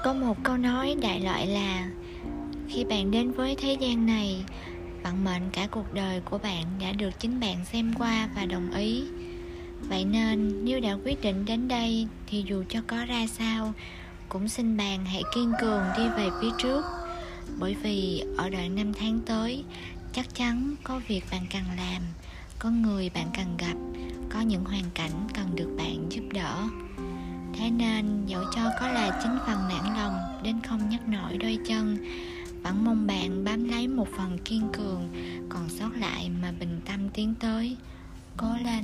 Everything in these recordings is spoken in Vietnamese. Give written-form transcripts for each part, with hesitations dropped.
Có một câu nói đại loại là khi bạn đến với thế gian này, vận mệnh cả cuộc đời của bạn đã được chính bạn xem qua và đồng ý. Vậy nên nếu đã quyết định đến đây thì dù cho có ra sao, cũng xin bạn hãy kiên cường đi về phía trước. Bởi vì ở đoạn 5 tháng tới, chắc chắn có việc bạn cần làm, có người bạn cần gặp, có những hoàn cảnh cần được bạn giúp đỡ. Thế nên dẫu cho có là chính phần nản lòng đến không nhấc nổi đôi chân, vẫn mong bạn bám lấy một phần kiên cường còn sót lại mà bình tâm tiến tới. Cố lên!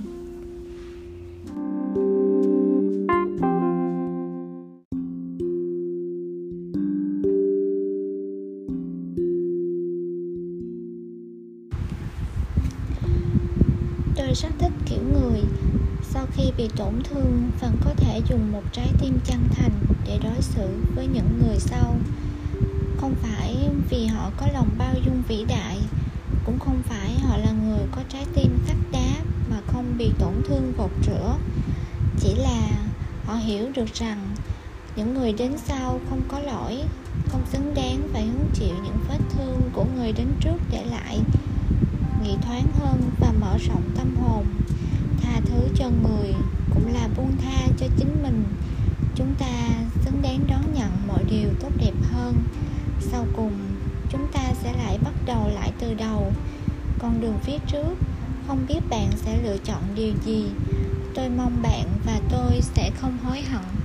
Tôi rất thích kiểu người sau khi bị tổn thương vẫn có thể dùng một trái tim chân thành để đối xử với những người sau. Không phải vì họ có lòng bao dung vĩ đại, cũng không phải họ là người có trái tim sắt đá mà không bị tổn thương gột rửa. Chỉ là họ hiểu được rằng những người đến sau không có lỗi, không xứng đáng phải hứng chịu những vết thương của người đến trước để lại. Nghĩ thoáng hơn và mở rộng tâm hồn. Tha thứ cho người cũng là buông tha cho chính mình. Chúng ta xứng đáng đón nhận mọi điều tốt đẹp hơn. Sau cùng chúng ta sẽ lại bắt đầu lại từ đầu. Con đường phía trước, không biết bạn sẽ lựa chọn điều gì. Tôi mong bạn và tôi sẽ không hối hận.